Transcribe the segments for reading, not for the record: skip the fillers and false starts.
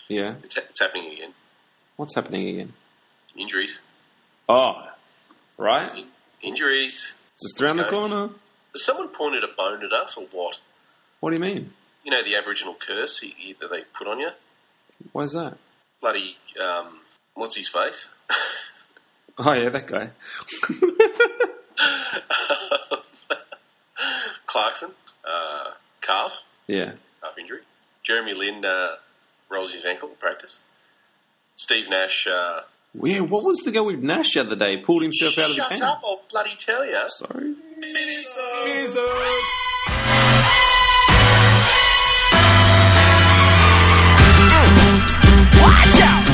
Yeah. It's happening again. What's happening again? Injuries. Oh, right? Injuries. Just around the corner. Has someone pointed a bone at us or what? What do you mean? You know the Aboriginal curse that they put on you? Why is that? Bloody, what's his face? Oh, yeah, that guy. Clarkson. Calf. Yeah. Calf injury. Jeremy Lin rolls his ankle in practice. Steve Nash... Yeah, what was the go with Nash the other day? Pulled himself out of the game. Shut up, I'll bloody tell you. Sorry. Watch out!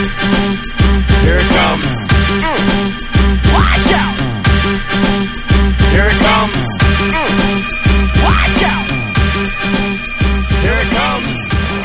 Here it comes. Watch out! Here it comes. Watch out! Here it comes.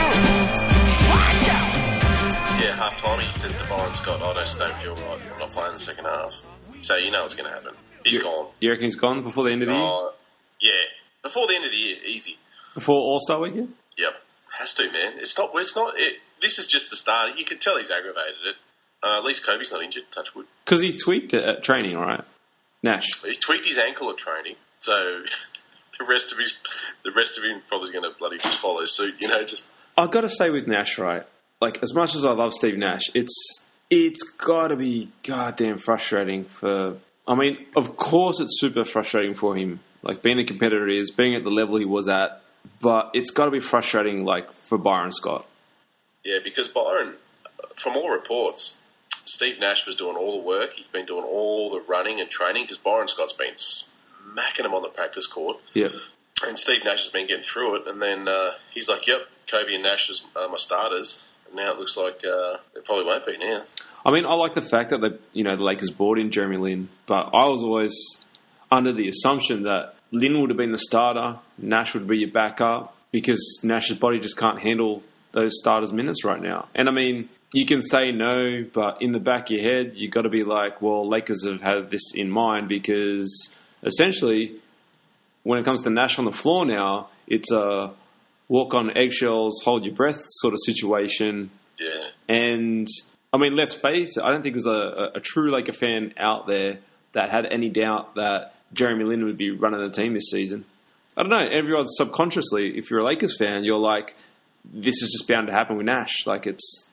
Watch out! Yeah, half time he says to Byron Scott, I just don't feel right. I'm not playing the second half. So you know what's going to happen. He's gone. You reckon he's gone before the end of the year? Yeah. Before the end of the year, easy. Before All-Star weekend? Yep. Has to, man. It's not. This is just the start. You can tell he's aggravated it. At least Kobe's not injured, touch wood. Because he tweaked it at training, right? Nash. He tweaked his ankle at training, so the rest of him probably going to bloody just follow suit. You know, just. I've got to say with Nash, right? Like, as much as I love Steve Nash, it's got to be goddamn frustrating for... I mean, of course it's super frustrating for him, like being the competitor he is, being at the level he was at, but it's got to be frustrating, like, for Byron Scott. Yeah, because Byron, from all reports, Steve Nash was doing all the work. He's been doing all the running and training because Byron Scott's been smacking him on the practice court. Yeah. And Steve Nash has been getting through it. And then he's like, yep, Kobe and Nash are my starters. And now it looks like it probably won't be now. I mean, I like the fact that the Lakers brought in Jeremy Lin, but I was always under the assumption that Lin would have been the starter, Nash would be your backup, because Nash's body just can't handle those starters' minutes right now. And I mean, you can say no, but in the back of your head, you've got to be like, well, Lakers have had this in mind because essentially, when it comes to Nash on the floor now, it's a walk on eggshells, hold your breath sort of situation. Yeah. And I mean, let's face it, I don't think there's a true Laker fan out there that had any doubt that Jeremy Lin would be running the team this season. I don't know, everyone subconsciously, if you're a Lakers fan, you're like, this is just bound to happen with Nash. Like,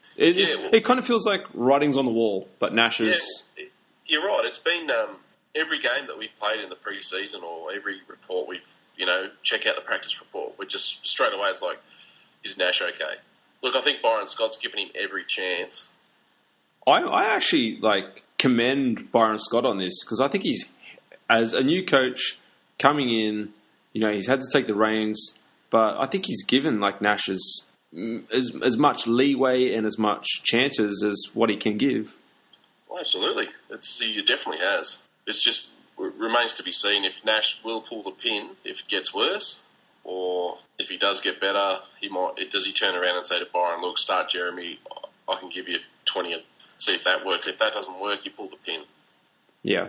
it kind of feels like writing's on the wall, but Nash is... Yeah, you're right. It's been every game that we've played in the pre-season or every report we've, check out the practice report. We're just, straight away, it's like, is Nash okay? Look, I think Byron Scott's given him every chance. I actually, commend Byron Scott on this because I think he's, as a new coach coming in, he's had to take the reins, but I think he's given, Nash as much leeway and as much chances as what he can give. Well, absolutely. He definitely has. It's just remains to be seen if Nash will pull the pin if it gets worse, or if he does get better, does he turn around and say to Byron, look, start Jeremy, I can give you 20 and see if that works. If that doesn't work, you pull the pin. Yeah.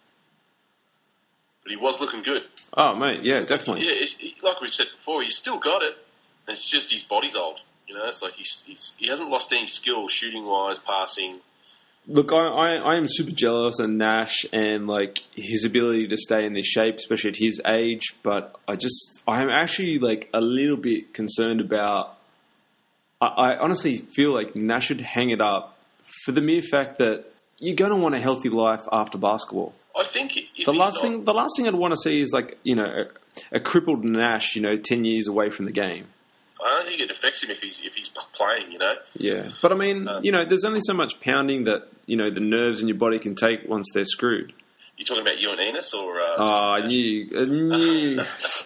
But he was looking good. Oh, mate, yeah, definitely. Yeah, like we said before, he's still got it. It's just his body's old. It's like he hasn't lost any skill shooting-wise, passing. Look, I am super jealous of Nash and, his ability to stay in this shape, especially at his age. But I am actually, a little bit concerned about... I honestly feel like Nash should hang it up for the mere fact that you're going to want a healthy life after basketball. I think the last thing I'd want to see is a crippled Nash, 10 years away from the game. I don't think it affects him if he's playing, Yeah, but I mean, there's only so much pounding that the nerves in your body can take once they're screwed. You talking about you and Enos, or? I knew. No, you're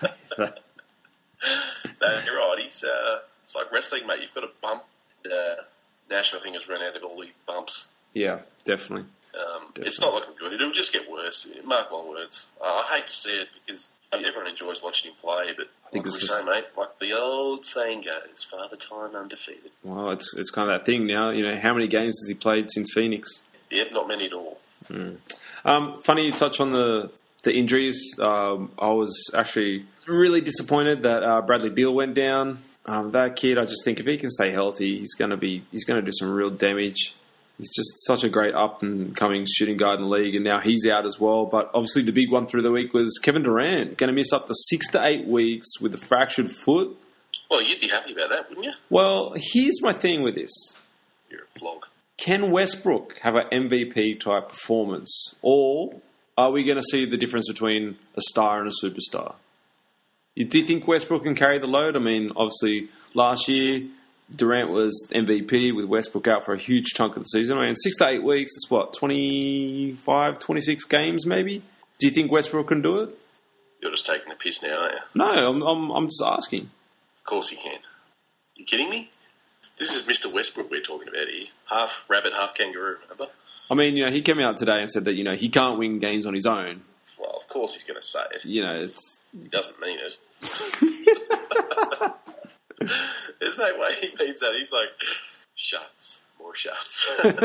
right. It's like wrestling, mate. You've got a bump. Nash, I think, has run out of all these bumps. Yeah, definitely. It's not looking good. It'll just get worse. Mark my words. I hate to see it because everyone enjoys watching him play, but I think say, mate, like the old saying goes, Father Time undefeated. Well, it's kind of that thing now. How many games has he played since Phoenix? Yep, not many at all. Funny you touch on the injuries. I was actually really disappointed that Bradley Beal went down. That kid, I just think if he can stay healthy, he's going to do some real damage. He's just such a great up-and-coming shooting guard in the league, and now he's out as well. But obviously the big one through the week was Kevin Durant, going to miss up to 6 to 8 weeks with a fractured foot. Well, you'd be happy about that, wouldn't you? Well, here's my thing with this. You're a flog. Can Westbrook have an MVP-type performance, or are we going to see the difference between a star and a superstar? Do you think Westbrook can carry the load? I mean, obviously, last year, Durant was MVP with Westbrook out for a huge chunk of the season. I mean, 6 to 8 weeks, it's what, 25, 26 games maybe? Do you think Westbrook can do it? You're just taking the piss now, aren't you? No, I'm just asking. Of course he can. You kidding me? This is Mr. Westbrook we're talking about here. Half rabbit, half kangaroo, remember? I mean, he came out today and said that, he can't win games on his own. Well, of course he's going to say it. He doesn't mean it. There's no way he means that. He's like, shots, more shots.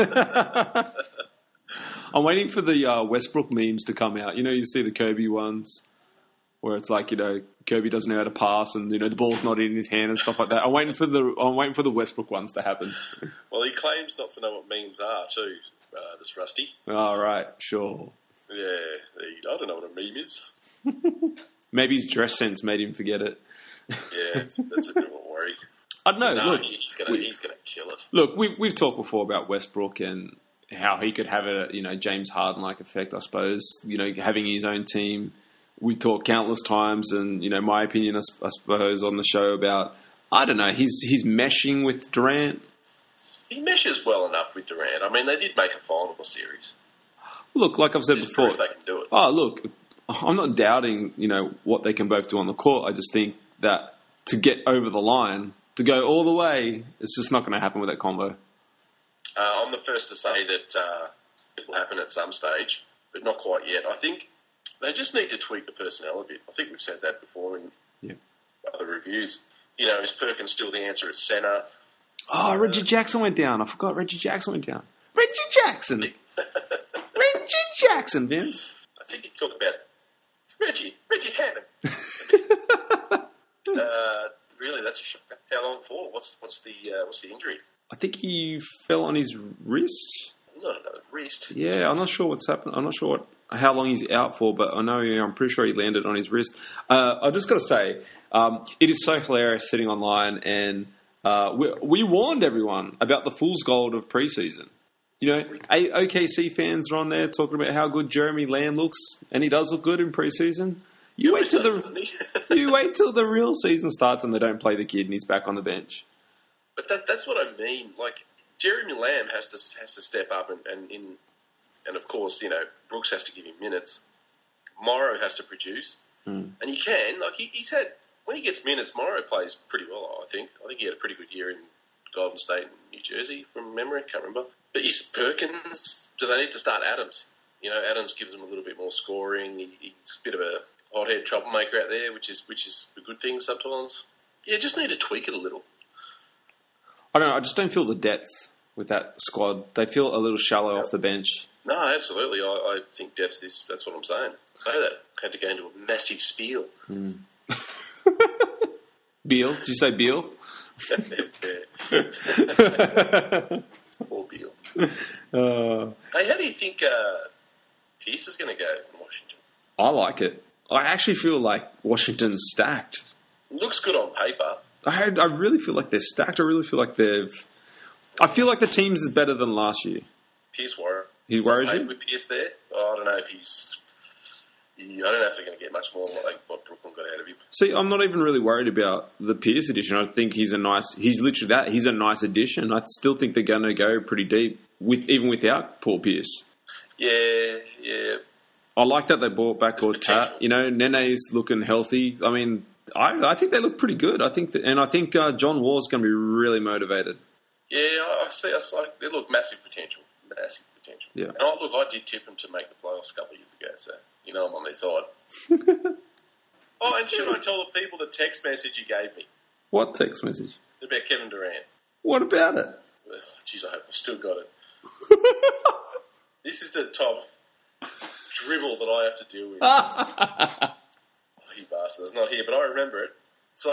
I'm waiting for the Westbrook memes to come out. You see the Kobe ones where it's like, Kobe doesn't know how to pass and, the ball's not in his hand and stuff like that. I'm waiting for the Westbrook ones to happen. Well, he claims not to know what memes are too, just Rusty. All right, sure. Yeah, I don't know what a meme is. Maybe his dress sense made him forget it. Yeah, that's a bit of a worry. I don't know. No, look, he's gonna kill it. Look, we've talked before about Westbrook and how he could have a James Harden-like effect, I suppose. Having his own team. We've talked countless times, and my opinion, I suppose, on the show about I don't know. He's meshing with Durant. He meshes well enough with Durant. I mean, they did make a final of the series. Look, like I've said before, they can do it. Oh, look, I'm not doubting, what they can both do on the court. I just think that to get over the line, to go all the way, it's just not going to happen with that combo. I'm the first to say that it will happen at some stage, but not quite yet. I think they just need to tweak the personnel a bit. I think we've said that before in other reviews. Is Perkins still the answer at centre? Oh, Reggie Jackson went down. I forgot Reggie Jackson went down. Reggie Jackson! Reggie Jackson, Vince. I think you talk about Reggie Hammond. Really, that's a shock. How long for? What's the injury? I think he fell on his wrist. Not another wrist. Yeah, I'm not sure what's happened. I'm not sure how long he's out for, but I'm pretty sure he landed on his wrist. I just got to say, it is so hilarious sitting online, and we warned everyone about the fool's gold of preseason. OKC fans are on there talking about how good Jeremy Lamb looks, and he does look good in preseason. You wait till the real season starts and they don't play the kid and he's back on the bench. But that's what I mean. Like Jeremy Lamb has to step up and of course Brooks has to give him minutes. Morrow has to produce, and he can. Like he's had when he gets minutes, Morrow plays pretty well. I think he had a pretty good year in Golden State and New Jersey from memory. Can't remember. But is Perkins? Do they need to start Adams? Adams gives them a little bit more scoring. He's a bit of a hothead troublemaker out there, which is a good thing sometimes. Yeah, just need to tweak it a little. I don't know. I just don't feel the depth with that squad. They feel a little shallow off the bench. No, absolutely. I think depth is. That's what I'm saying. Say that. Had to go into a massive spiel. Beal? Did you say Beal? Poor Beal. Hey, how do you think Pierce is going to go in Washington? I like it. I actually feel like Washington's stacked. Looks good on paper. I really feel like they're stacked. I really feel like I feel like the team's is better than last year. Pierce worries. He worries you? With Pierce there? I don't know if I don't know if they're going to get much more than what Brooklyn got out of him. See, I'm not even really worried about the Pierce addition. I think he's literally that. He's a nice addition. I still think they're going to go pretty deep, even without Paul Pierce. Yeah. I like that they brought back Gortat. Nene's looking healthy. I mean, I think they look pretty good. I think John Wall's going to be really motivated. Yeah, I see. They look massive potential. Yeah. And I did tip them to make the playoffs a couple of years ago, so I'm on their side. Oh, and should I tell the people the text message you gave me? What text message? About Kevin Durant. What about it? Jeez, I hope I've still got it. This is the top dribble that I have to deal with. Oh, you bastard. It's not here, but I remember it. It's like,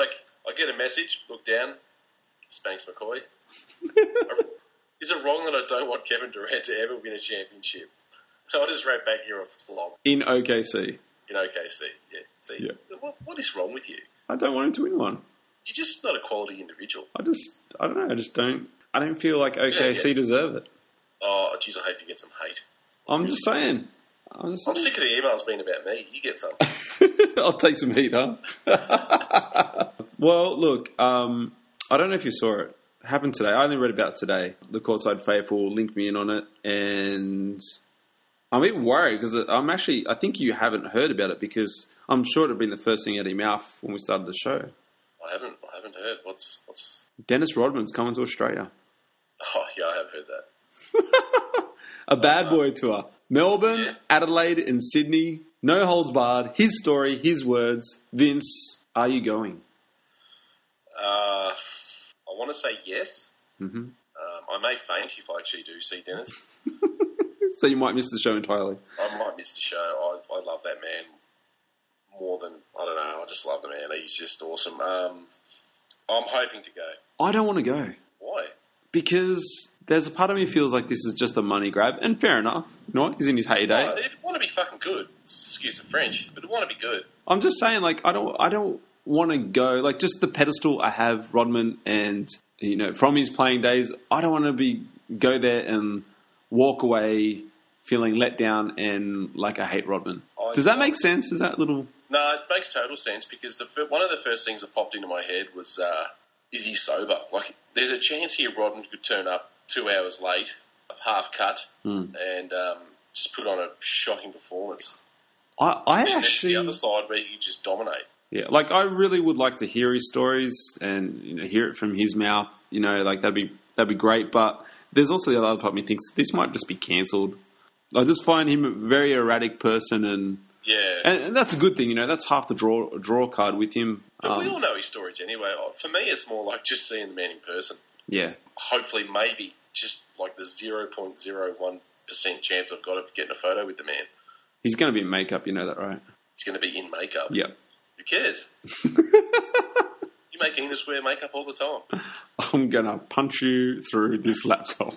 I get a message, look down, Spanks McCoy. Is it wrong that I don't want Kevin Durant to ever win a championship? I just wrote back here a flog. In OKC. In OKC, yeah. See, Yeah. What is wrong with you? I don't want him to win one. You're just not a quality individual. I don't know. I don't feel like OKC deserve it. Oh, geez, I hope you get some hate. I'm just saying. I'm sick of the emails being about me. You get some. I'll take some heat, huh? Well, look, I don't know if you saw it. It happened today. I only read about it today. The Courtside Faithful linked me in on it, and I'm even worried because I think you haven't heard about it because I'm sure it had been the first thing out of your mouth when we started the show. I haven't heard. What's... Dennis Rodman's coming to Australia. Oh, yeah, I have heard that. A bad boy tour. Melbourne, Adelaide, and Sydney. No holds barred. His story, his words. Vince, are you going? I want to say yes. Mm-hmm. I may faint if I actually do see Dennis. So you might miss the show entirely. I might miss the show. I love that man more than, I don't know, I just love the man. He's just awesome. I'm hoping to go. I don't want to go. Why? Because there's a part of me feels like this is just a money grab, and fair enough. You know what? He's in his heyday. It'd want to be fucking good. Excuse the French, but it'd want to be good. I'm just saying, like, I don't want to go. Like, just the pedestal I have Rodman, and you know, from his playing days, I don't want to go there and walk away feeling let down and like I hate Rodman. Does that make sense? Is that little? No, it makes total sense because one of the first things that popped into my head was, is he sober? Like, there's a chance here Rodman could turn up 2 hours late, half cut, and just put on a shocking performance. I and actually... the other side where he could just dominate. Yeah, like, I really would like to hear his stories and, you know, hear it from his mouth. You know, like, that'd be great. But there's also the other part of me thinks this might just be cancelled. I just find him a very erratic person, and that's a good thing. You know, that's half the draw card with him. But we all know his stories anyway. For me, it's more like just seeing the man in person. Yeah. Hopefully, maybe just like the 0.01% chance I've got of getting a photo with the man. He's going to be in makeup. You know that, right? He's going to be in makeup. Yep. Who cares? You make English wear makeup all the time. I'm going to punch you through this laptop.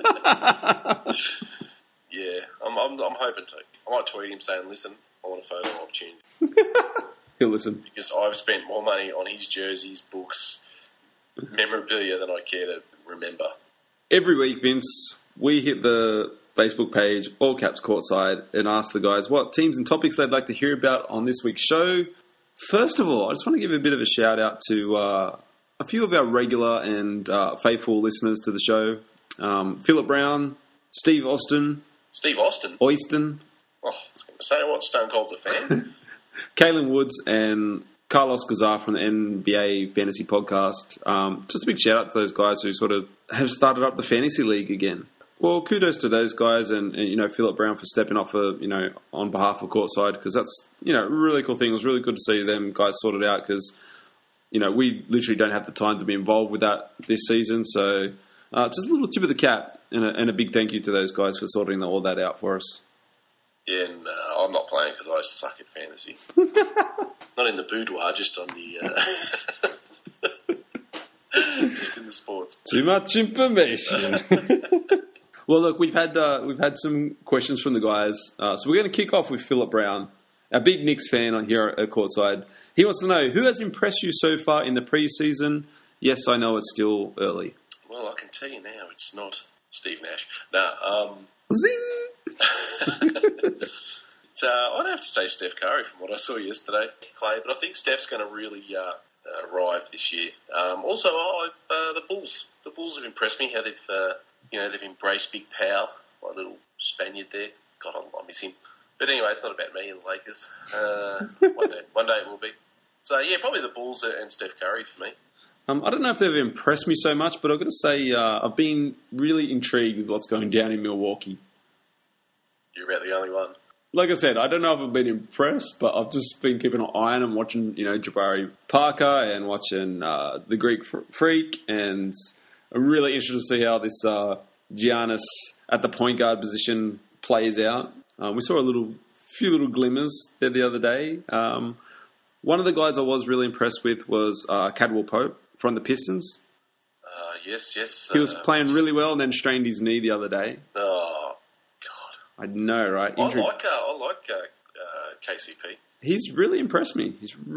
Yeah, I'm hoping to. I might tweet him saying, listen, I want a photo opportunity. He'll listen. Because I've spent more money on his jerseys, books, memorabilia than I care to remember. Every week, Vince, we hit the Facebook page, All Caps Courtside, and ask the guys what teams and topics they'd like to hear about on this week's show. First of all, I just want to give a bit of a shout out to a few of our regular and faithful listeners to the show. Philip Brown, Steve Austin. Steve Austin? Oyston. Oh, I was going to say, what, Stone Cold's a fan? Kaylin Woods and Carlos Gazar from the NBA Fantasy Podcast. Just a big shout out to those guys who sort of have started up the Fantasy League again. Well, kudos to those guys and you know, Philip Brown for stepping up for, you know, on behalf of Courtside, because that's, you know, a really cool thing. It was really good to see them guys sort it out because, you know, we literally don't have the time to be involved with that this season. So just a little tip of the cap and a big thank you to those guys for sorting all that out for us. Yeah, and I'm not playing because I suck at fantasy. Not in the boudoir, just on the... just in the sports. Too much information. Well, look, we've had some questions from the guys. So we're going to kick off with Philip Brown, a big Knicks fan on here at Courtside. He wants to know, who has impressed you so far in the preseason? Yes, I know it's still early. Well, I can tell you now, it's not Steve Nash. No, Zing! I'd have to say Steph Curry from what I saw yesterday, Clay. But I think Steph's going to really arrive this year. Also, the Bulls. The Bulls have impressed me. How they've embraced Big Pal, my little Spaniard there. God, I miss him. But anyway, it's not about me and the Lakers. One day it will be. So yeah, probably the Bulls and Steph Curry for me. I don't know if they've impressed me so much, but I've got to say I've been really intrigued with what's going down in Milwaukee. You're about the only one. Like I said, I don't know if I've been impressed, but I've just been keeping an eye on and watching, you know, Jabari Parker and watching the Greek Freak, and I'm really interested to see how this Giannis at the point guard position plays out. We saw a few little glimmers there the other day. One of the guys I was really impressed with was Cadwell Pope from the Pistons. Yes. He was playing really well and then strained his knee the other day. Oh, God. I know, right? I like KCP. He's really impressed me.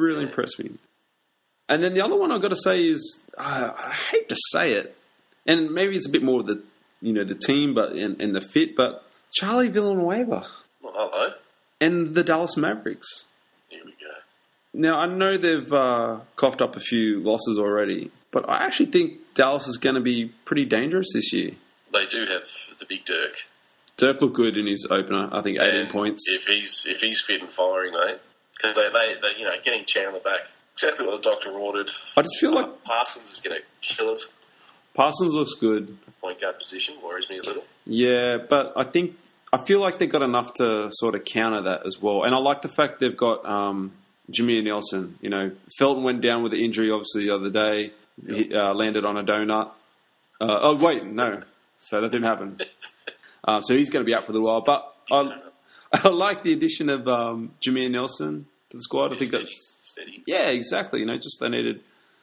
And then the other one I've got to say is, I hate to say it, and maybe it's a bit more of the team, but and the fit, but Charlie Villanueva. Well, hello. And the Dallas Mavericks. Here we go. Now, I know they've coughed up a few losses already, but I actually think Dallas is going to be pretty dangerous this year. They do have the big Dirk. Dirk looked good in his opener. I think 18 points. If he's fit and firing, mate, because they getting Chandler back, exactly what the doctor ordered. I just feel like Parsons is going to kill it. Parsons looks good. Point guard position worries me a little. Yeah, but I feel like they've got enough to sort of counter that as well. And I like the fact they've got Jameer Nelson. You know, Felton went down with an injury obviously the other day. Yep. He landed on a donut. So that didn't happen. So he's going to be out for a little while. But I like the addition of Jameer Nelson to the squad. I think that's steady. Yeah, exactly. You know, just they needed.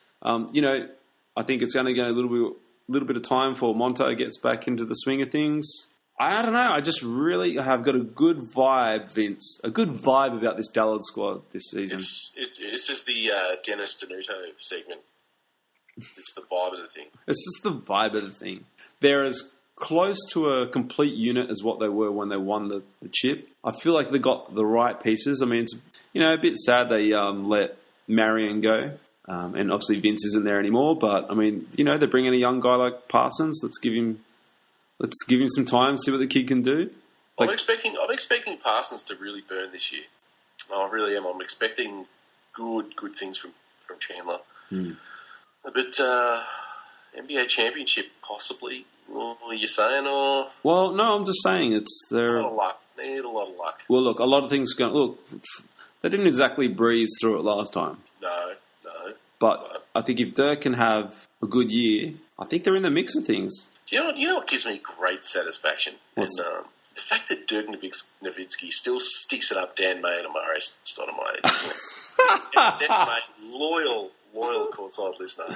I think it's only going a little bit of time for Monta gets back into the swing of things. I don't know. I just really have got a good vibe, Vince. A good vibe about this Dallas squad this season. It's just the Dennis Denuto segment. It's the vibe of the thing. It's just the vibe of the thing. They're as close to a complete unit as what they were when they won the chip. I feel like they got the right pieces. I mean, it's a bit sad they let Marion go. And obviously Vince isn't there anymore. But, I mean, they're bringing a young guy like Parsons. Let's give him some time, see what the kid can do. I'm expecting Parsons to really burn this year. I really am. I'm expecting good things from Chandler. But NBA championship possibly. What are you saying? Or well, no, I'm just saying a lot of luck. Need a lot of luck. Well, look, a lot of things they didn't exactly breeze through it last time. No. But I think if Dirk can have a good year, I think they're in the mix of things. Do you know what gives me great satisfaction? The fact that Dirk Nowitzki still sticks it up Dan May and Amare Stoudemire. Dan May, loyal courtside listener.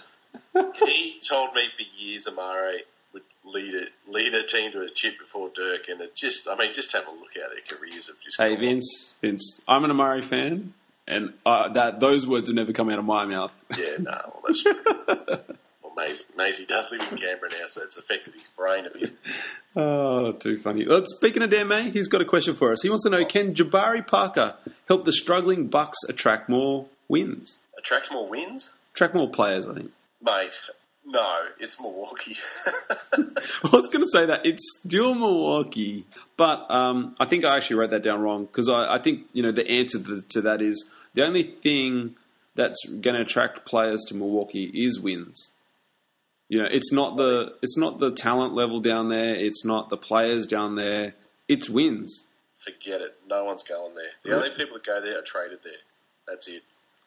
He told me for years Amare would lead a team to a chip before Dirk, and just have a look at their careers of just. Hey Vince, I'm an Amare fan, and those words have never come out of my mouth. Yeah, no, well, that's true. Well, Maisie does live in Canberra now, so it's affected his brain a bit. Oh, too funny. Speaking of Dan May, he's got a question for us. He wants to know, can Jabari Parker help the struggling Bucks attract more wins? Attract more wins? Attract more players, I think. Mate, no, it's Milwaukee. I was going to say that. It's still Milwaukee. But I think I actually wrote that down wrong because I think, the answer to that is the only thing that's going to attract players to Milwaukee is wins. It's not the talent level down there. It's not the players down there. It's wins. Forget it. No one's going there. The only people that go there are traded there. That's it.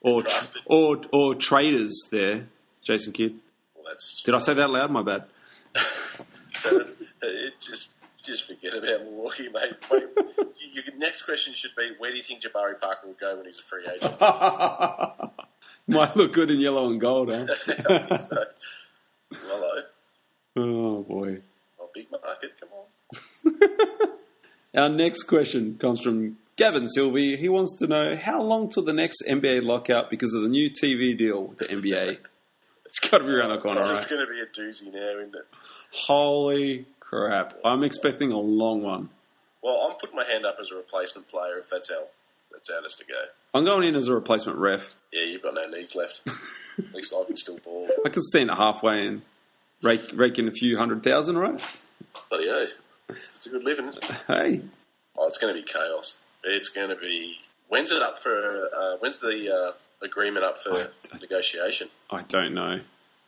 Or traders there, Jason Kidd. Well, did I say that loud? My bad. So just forget about Milwaukee, mate. Your next question should be, where do you think Jabari Parker will go when he's a free agent? Might look good in yellow and gold, huh? I think so. Hello. Oh, boy. Oh, big market, come on. Our next question comes from Gavin Sylvie. He wants to know, how long till the next NBA lockout because of the new TV deal with the NBA? It's got to be around the corner, right? It's going to be a doozy now, isn't it? Holy crap. I'm expecting a long one. Well, I'm putting my hand up as a replacement player if that's how it has to go. I'm going in as a replacement ref. Yeah, you've got no knees left. At least I can still ball. I can stand halfway and rake in a few 100,000, right? Bloody hell. It's a good living, isn't it? Hey. Oh, it's going to be chaos. It's going to be... When's the agreement up for negotiation? I don't know.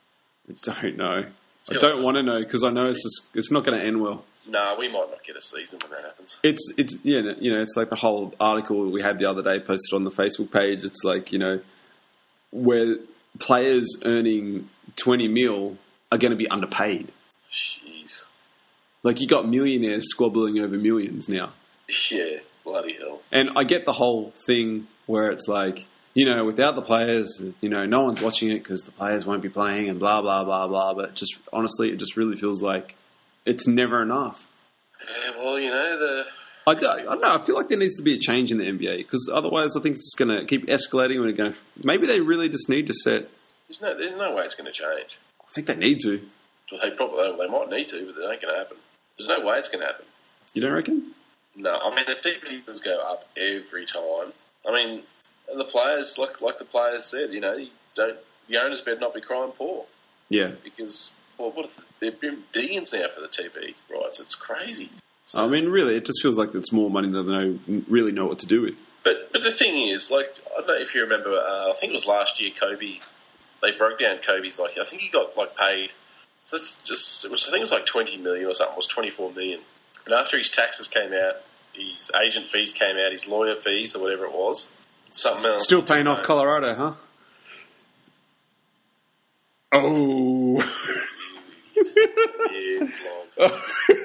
I don't want to know because I know it's not going to end well. No, we might not get a season when that happens. It's like the whole article we had the other day posted on the Facebook page. It's like, where players earning 20 mil are going to be underpaid. Jeez. Like, you got millionaires squabbling over millions now. Yeah, bloody hell. And I get the whole thing where it's like, without the players, no one's watching it because the players won't be playing and blah, blah, blah, blah. But just honestly, it just really feels like it's never enough. Yeah, well, I don't know. I feel like there needs to be a change in the NBA because otherwise I think it's just going to keep escalating. Maybe they really just need to set... There's no way it's going to change. I think they need to. Well, they might need to, but it ain't going to happen. There's no way it's going to happen. You don't reckon? No, I mean, the TV bills go up every time. I mean, the players, like the players said, the owners better not be crying poor. Yeah. Because, they've been billions now for the TV rights. It's crazy. So, I mean, really, it just feels like it's more money than they really know what to do with. But the thing is, I don't know if you remember, I think it was last year, Kobe, they broke down Kobe's, I think he got, paid, I think it was like 20 million or something, it was 24 million. And after his taxes came out, his agent fees came out, his lawyer fees or whatever it was, something else. Still paying off Colorado, huh? Oh. Yeah, vlog.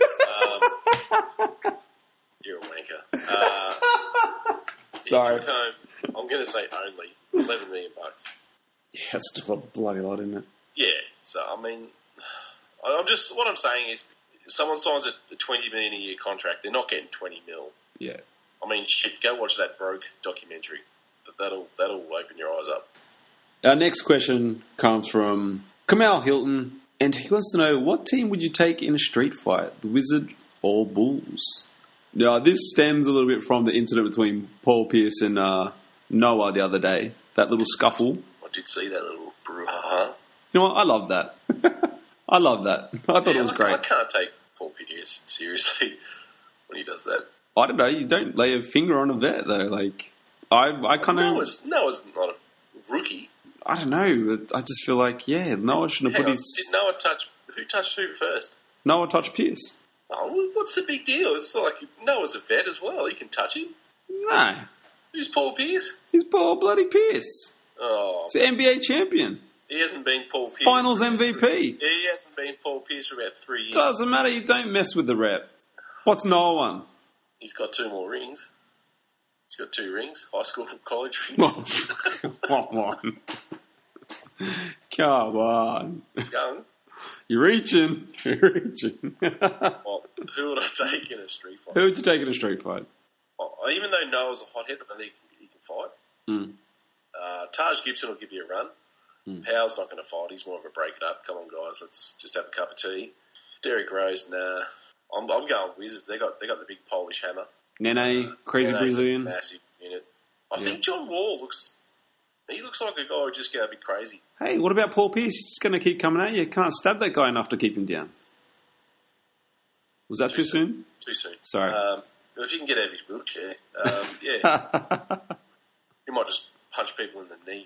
You're a wanker. Sorry. He took home, I'm going to say only $11 million. Yeah, that's still a bloody lot, isn't it? Yeah, so I mean, what I'm saying is, if someone signs a $20 million a year contract, they're not getting 20 mil. Yeah. I mean, shit, go watch that Broke documentary. That'll open your eyes up. Our next question comes from Kamal Hilton, and he wants to know, what team would you take in a street fight, the Wizard or Bulls? Now, this stems a little bit from the incident between Paul Pierce and Noah the other day, that little scuffle. I did see that little brouhaha. You know what? I love that. I love that. I thought it was great. I can't take Paul Pierce seriously when he does that. I don't know. You don't lay a finger on a vet, though. I kind of... Noah's not a rookie. I don't know. I just feel like, Noah shouldn't have put his... Did Noah touch... Who touched who first? Noah touched Pierce. Oh, what's the big deal? It's like Noah's a vet as well. He can touch him. No. Who's Paul Pierce? He's Paul bloody Pierce. Oh. He's the NBA champion. He hasn't been Paul Pierce. Finals MVP. He hasn't been Paul Pierce for about 3 years. Doesn't matter. You don't mess with the rep. What's Noah won? He's got 2 more rings. He's got 2 rings. High school, college rings. Come on. Come on. He's young. You're reaching. Well, who would I take in a street fight? Who would you take in a street fight? Even though Noah's a hothead, I think he can fight. Mm. Taj Gibson will give you a run. Powell's not going to fight. He's more of a break it up. Come on, guys, let's just have a cup of tea. Derrick Rose, nah. I'm going Wizards. They got the big Polish hammer. Nene, crazy Brazilian. Massive unit. I think John Wall looks like a guy who's just going to be crazy. Hey, what about Paul Pierce? He's just going to keep coming at you. Can't stab that guy enough to keep him down. Was that too soon? Too soon. Sorry. If you can get out of his wheelchair, yeah. You might just punch people in the knee.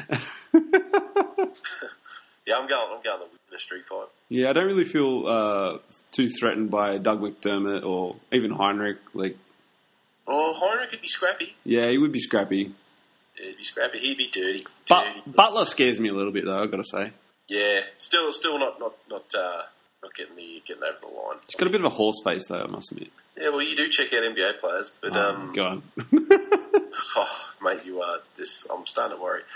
Yeah, I'm going in a street fight. Yeah, I don't really feel too threatened by Doug McDermott or even Heinrich. Heinrich could be scrappy. Yeah, he would be scrappy. Yeah, he'd be scrappy. He'd be dirty. Butler scares me a little bit, though, I've got to say. Yeah, still not getting over the line. He's got a bit of a horse face, though, I must admit. Yeah, well, you do check out NBA players, but go on. Oh, mate, you are this. I'm starting to worry.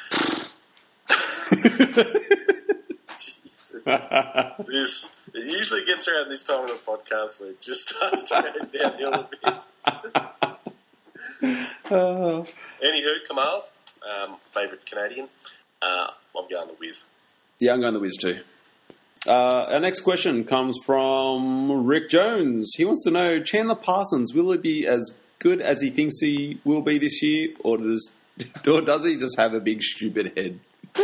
Jesus. It usually gets around this time of the podcast, so it just starts to head downhill a bit. Anywho, Kamal, favourite Canadian. I'm going the Wiz. Yeah, I'm going the Wiz too. Our next question comes from Rick Jones. He wants to know, Chandler Parsons, will he be as good as he thinks he will be this year, or does he just have a big stupid head?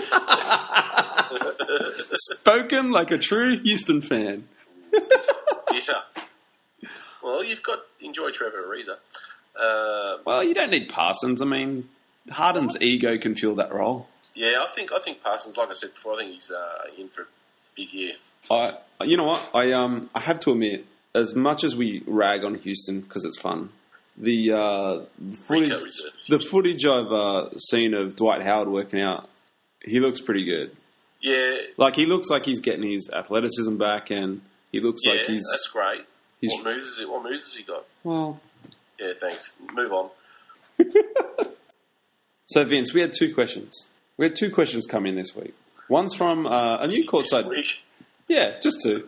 Spoken like a true Houston fan. Bitter. Well, enjoy Trevor Ariza. Well, you don't need Parsons. I mean, Harden's ego can fill that role. Yeah, I think Parsons, like I said before, I think he's in for a big year. You know what? I have to admit, as much as we rag on Houston because it's fun, the footage I've seen of Dwight Howard working out, he looks pretty good. Yeah, he looks like he's getting his athleticism back, and he looks like he's. That's great. What moves has he got? Well, yeah, thanks. Move on. So, Vince, we had two questions. We had two questions come in this week. One's from a new courtside... Week. Yeah, just two.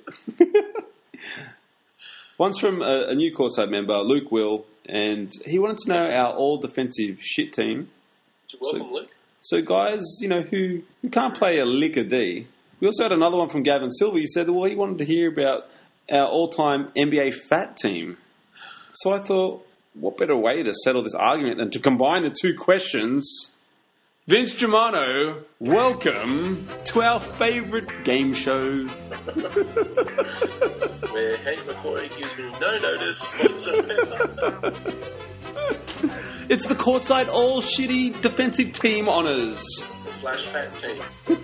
One's from a new courtside member, Luke Will, and he wanted to know our all-defensive shit team. You're welcome, Luke. So guys, who can't play a lick of D. We also had another one from Gavin Silver. He said, well, he wanted to hear about our all-time NBA fat team. So I thought, what better way to settle this argument than to combine the two questions? Vince Germano, welcome to our favourite game show. Where Hank McCoy gives me no notice whatsoever. It's the courtside all shitty defensive team honours. / fat team.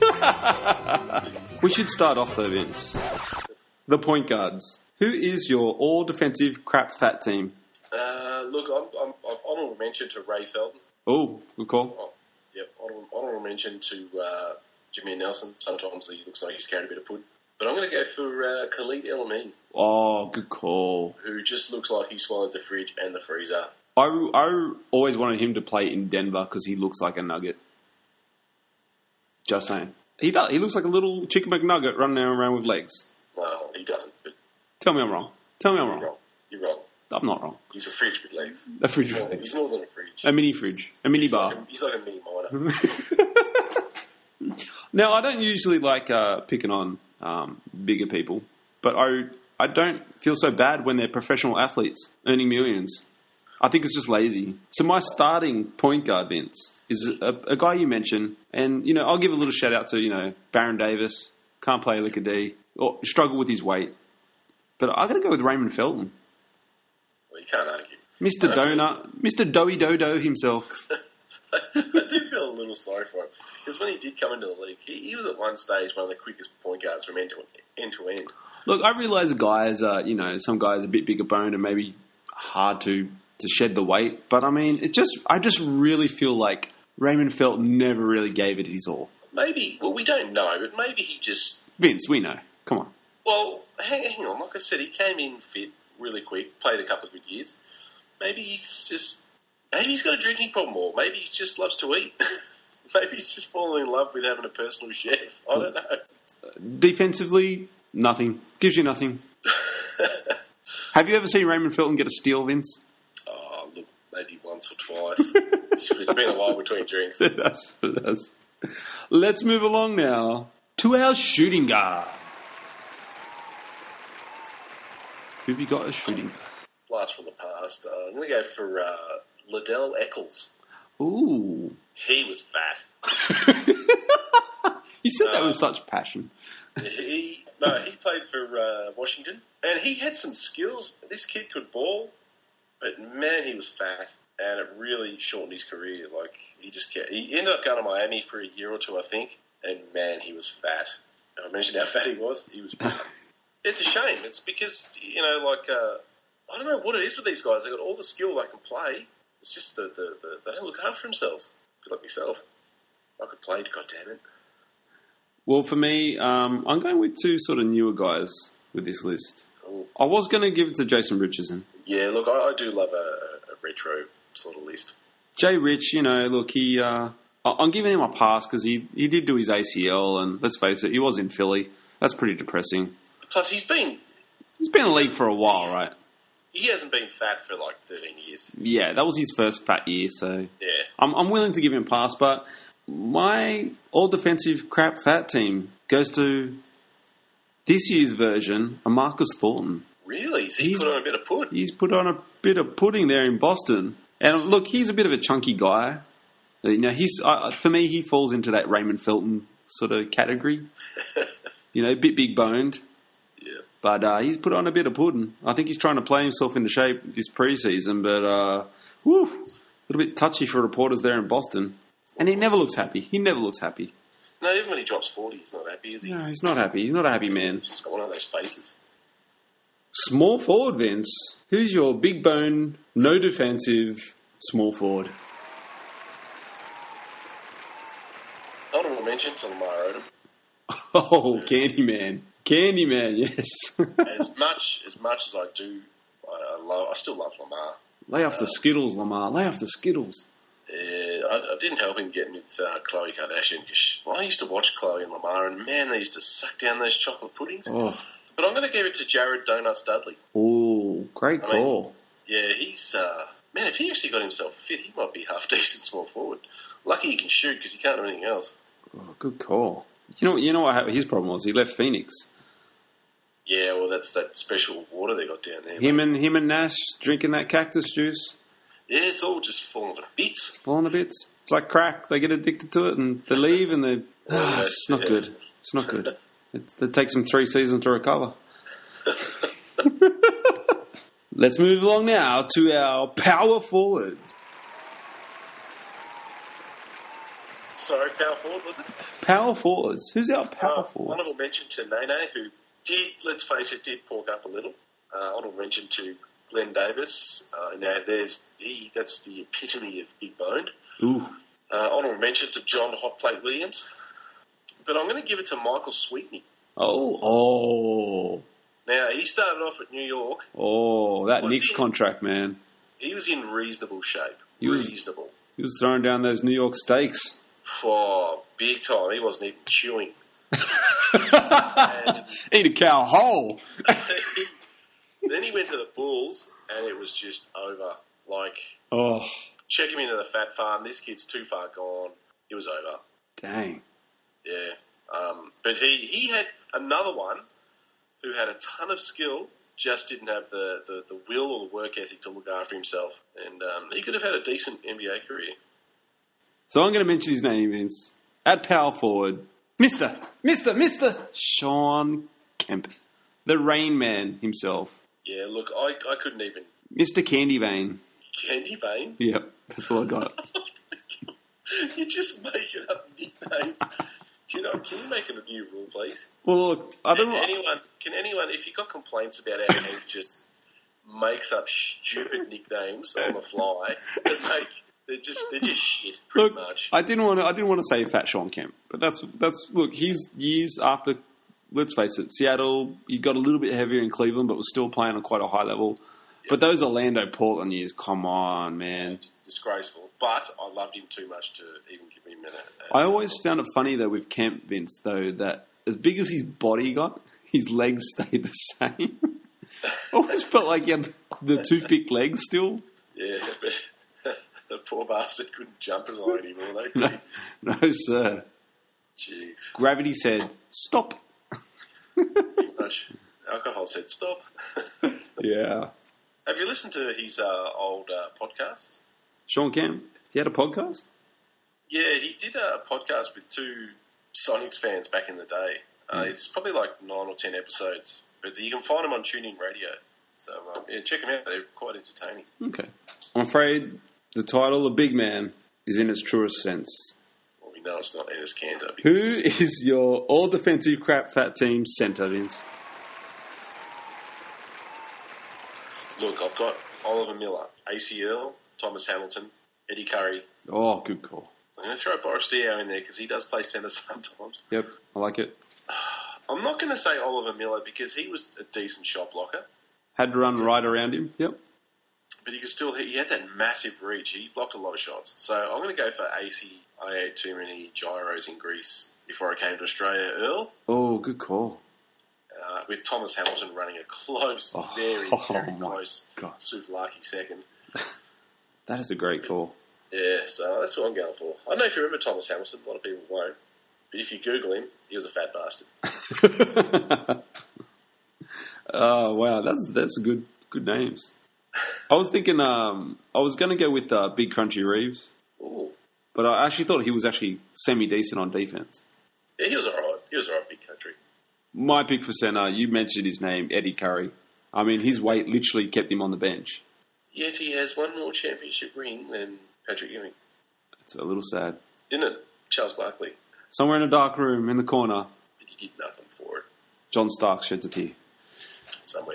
We should start off though, Vince. The point guards. Who is your all defensive crap fat team? Look, I've honourable mention to Ray Felton. Oh, good call. Oh, yep, honourable mention to Jameer Nelson. Sometimes he looks like he's carried a bit of pudding. But I'm going to go for Khalid El-Amin. Oh, good call. Who just looks like he swallowed the fridge and the freezer. I always wanted him to play in Denver because he looks like a nugget. Just saying. He does. He looks like a little chicken McNugget running around with legs. No, he doesn't. But Tell me I'm wrong. Tell me I'm wrong. You're wrong. I'm not wrong. He's a fridge with legs. A fridge He's with more, legs. he's more than a fridge. A mini fridge. A mini bar. He's like a mini miner. Now, I don't usually like picking on bigger people, but I don't feel so bad when they're professional athletes earning millions. I think it's just lazy. So my starting point guard, Vince, is a guy you mentioned, and I'll give a little shout out to Baron Davis, can't play a lick of D, or struggle with his weight, but I got to go with Raymond Felton, Well, you can't argue. Mr. Donut, Mr. Doey Dodo himself. I do feel a little sorry for him because when he did come into the league, he was at one stage one of the quickest point guards from end to end. Look, I realise guys are, some guys are a bit bigger boned and maybe hard to shed the weight, but I mean, I just really feel like Raymond Felton never really gave it his all. Maybe, well, we don't know, but maybe he just... Vince, we know. Come on. Well, hang on. Like I said, he came in fit really quick, played a couple of good years. Maybe he's got a drinking problem, or maybe he just loves to eat. Maybe he's just fallen in love with having a personal chef. I don't know. Defensively, nothing. Gives you nothing. Have you ever seen Raymond Felton get a steal, Vince? Oh, look, maybe once or twice. It's been a while between drinks. It does. Let's move along now to our shooting guard. Who have you got as shooting guard? Blast from the past. I'm going to go for Liddell Eccles. Ooh. He was fat. You said that with such passion. He played for Washington, and he had some skills. This kid could ball, but man, he was fat, and it really shortened his career. Like he ended up going to Miami for a year or two, I think, and man, he was fat. I mentioned how fat he was. He was fat. It's a shame. It's because I don't know what it is with these guys. They got all the skill they can play. It's just they don't look after themselves. A bit like myself. I could play, goddammit. Well, for me, I'm going with two sort of newer guys with this list. Cool. I was going to give it to Jason Richardson. Yeah, look, I do love a retro sort of list. Jay Rich, look, I'm giving him a pass because he did do his ACL, and let's face it, he was in Philly. That's pretty depressing. Plus, he's been in the league for a while, right? He hasn't been fat for like 13 years. Yeah, that was his first fat year, so yeah, I'm willing to give him a pass, but my all-defensive crap fat team goes to this year's version, a Marcus Thornton. Really? So he's put on a bit of pudding? He's put on a bit of pudding there in Boston. And look, he's a bit of a chunky guy. For me, he falls into that Raymond Felton sort of category. A bit big-boned. Yeah. But he's put on a bit of pudding. I think he's trying to play himself into shape this preseason, but a little bit touchy for reporters there in Boston. And he never looks happy. No, even when he drops 40, he's not happy, is he? No, he's not happy. He's not a happy man. He's just got one of those faces. Small forward, Vince. Who's your big bone, no defensive small forward? Honourable mention to Lamar Odom. Oh, Candyman. Candyman, yes. as much as I do, I still love Lamar. Lay off the Skittles, Lamar. Lay off the Skittles. Yeah, I didn't help him getting with Khloe Kardashian. I used to watch Khloe and Lamar, and man, they used to suck down those chocolate puddings. Oh, But I'm going to give it to Jared Donuts Dudley. ooh, great call. Yeah, he's man. If he actually got himself fit, he might be half decent small forward. Lucky he can shoot because he can't do anything else. Oh, good call. You know what his problem was? He left Phoenix. Yeah, well, that's that special water they got down there. Him and Nash drinking that cactus juice, Yeah, it's all just falling to bits. falling to bits. It's like crack. They get addicted to it and they leave and they. It's not good. It's not good. It takes them 3 seasons to recover. Let's move along now to our power forwards. Sorry, power forward, was it? Power forwards. Who's our power forward? Honourable mention to Nene, who did, let's face it, did pork up a little. Honourable mention to Glenn Davis. Now, that's the epitome of big boned. Ooh. Honourable mention to John Hotplate Williams. But I'm going to give it to Michael Sweetney. Oh. Now, he started off at New York. Oh, that Was Knicks he? contract, man. He was in reasonable shape. He was- Reasonable. He was throwing down those New York steaks. Oh, big time. He wasn't even chewing. And Eat a cow whole. then he went to the Bulls, and it was just over. Like, Oh, check him into the fat farm. This kid's too far gone. It was over. dang. Yeah. But he had another one who had a ton of skill, just didn't have the will or the work ethic to look after himself. And he could have had a decent NBA career. So I'm going to mention his name is, at power forward, Mr. Sean Kemp. The Rain Man himself. Yeah, look, I couldn't even... Mr. Candy Vein. Candy Bane? Yep, that's all I got. You're just making up nicknames. Can you make it a new rule, please? Well, look, I don't know. Can anyone, if you've got complaints about how Hank just makes up stupid nicknames on the fly, they're just shit, pretty Look, much. I didn't want to say Fat Sean Kemp, but that's look. He's years after. Let's face it, Seattle. He got a little bit heavier in Cleveland, but was still playing on quite a high level. But those Orlando, Portland years, come on, man. Disgraceful. But I loved him too much to even give him a I always found it funny though with Kemp, Vince, though, that as big as his body got, his legs stayed the same. I always felt like he had the toothpick legs still. Yeah, but the poor bastard couldn't jump as high anymore. Though, No, no, sir. Jeez. Gravity said, stop. Pretty much. Alcohol said stop. Yeah. Have you listened to his old podcasts? Sean Kemp, he had a podcast? Yeah, he did a podcast with 2 Sonics fans back in the day. It's probably like 9 or 10 episodes, but you can find them on TuneIn Radio. So yeah, check them out. They're quite entertaining. Okay. I'm afraid the title, The Big Man, is in its truest sense. Well, we know it's not Enes Kanter. Who is your all-defensive crap fat team centre, Vince? Look, I've got Oliver Miller, ACL, Thomas Hamilton, Eddie Curry. Oh, good call. I'm going to throw Boris Diaw in there because he does play centre sometimes. Yep, I like it. I'm not going to say Oliver Miller because he was a decent shot blocker, Had to run right around him. Yep. but he had that massive reach. He blocked a lot of shots. So I'm going to go for AC. I ate too many gyros in Greece before I came to Australia, Earl, Oh, good call. with Thomas Hamilton running a close, very my close God. Souvlaki second. That is a great call. Yeah, so that's what I'm going for. I don't know if you remember Thomas Hamilton. A lot of people won't. But if you Google him, he was a fat bastard. Oh, wow. That's a good names. I was thinking I was going to go with Big Crunchy Reeves, Ooh. but I actually thought he was actually semi-decent on defense. Yeah, he was all right. He was all right, big country. My pick for centre, you mentioned his name, Eddie Curry. I mean, his weight literally kept him on the bench. Yet he has one more championship ring than Patrick Ewing. It's a little sad. Isn't it? Charles Barkley. Somewhere in a dark room in the corner, But he did nothing for it. John Starks sheds a tear. Somewhere.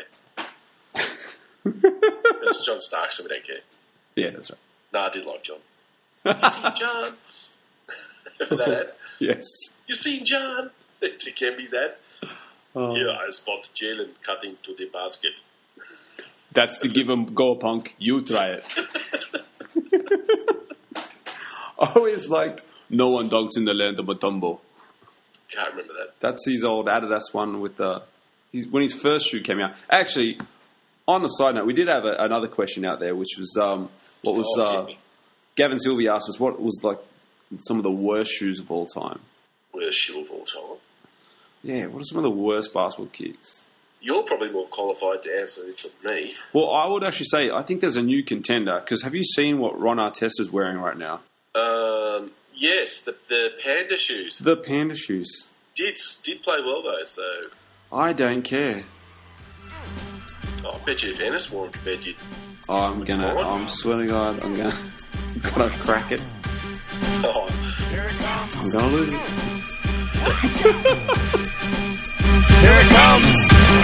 But it's John Stark, so we don't care. Yeah, that's right. No, I did like John. You seen John? Remember that ad? Yes. You seen John? Dikembe's ad? Oh. Yeah, I spot Jalen cutting to the basket. That's the give 'em go punk. You try it. I always liked No One Dogs in the Land of Matumbo. Can't remember that. That's his old Adidas one with when his first shoe came out. Actually, on a side note, we did have another question out there, which was Gavin Sylvie asked us what was like some of the worst shoes of all time. Worst shoe of all time? Yeah, what are some of the worst basketball kicks? You're probably more qualified to answer this than me. Well, I would actually say I think there's a new contender, because have you seen what Ron Artest is wearing right now? Yes, the Panda shoes. The Panda shoes. Did play well though, so... I don't care. Oh, I bet you if Ennis wore them to bed, you'd... I'm swearing God, I'm gonna crack it. Oh. I'm gonna lose it. Here it comes.